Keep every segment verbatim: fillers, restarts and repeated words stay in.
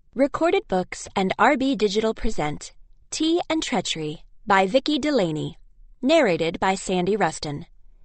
Recorded Books and R B Digital present Tea and Treachery by Vicki Delaney. Narrated by Sandy Rustin.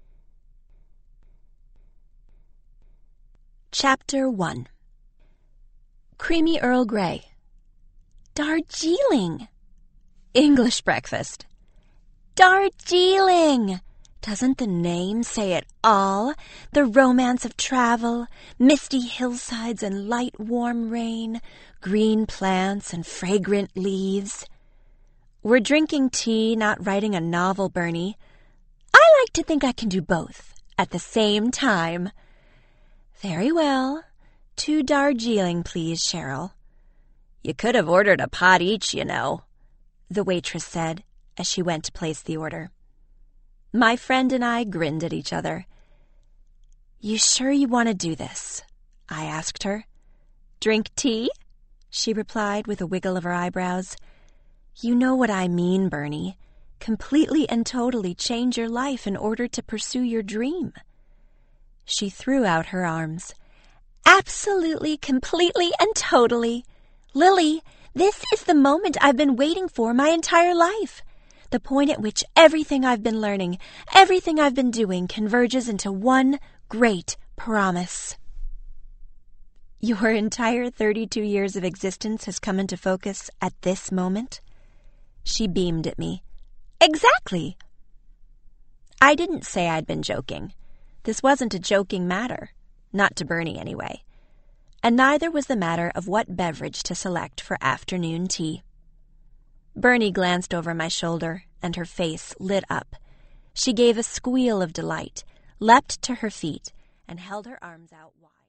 Chapter one. Creamy Earl Grey. Darjeeling. English breakfast. Darjeeling! Doesn't the name say it all? The romance of travel, misty hillsides and light warm rain, green plants and fragrant leaves. We're drinking tea, not writing a novel, Bernie. I like to think I can do both at the same time. Very well. Two Darjeeling, please, Cheryl. You could have ordered a pot each, you know, the waitress said as she went to place the order. My friend and I grinned at each other. You sure you want to do this? I asked her. Drink tea? She replied with a wiggle of her eyebrows. You know what I mean, Bernie. Completely and totally change your life in order to pursue your dream. She threw out her arms. Absolutely, completely, and totally. Lily, this is the moment I've been waiting for my entire life. The point at which everything I've been learning, everything I've been doing converges into one great promise. Your entire thirty-two years of existence has come into focus at this moment? She beamed at me. Exactly. I didn't say I'd been joking. This wasn't a joking matter. Not to Bernie, anyway. And neither was the matter of what beverage to select for afternoon tea. Bernie glanced over my shoulder, and her face lit up. She gave a squeal of delight, leapt to her feet, and held her arms out wide.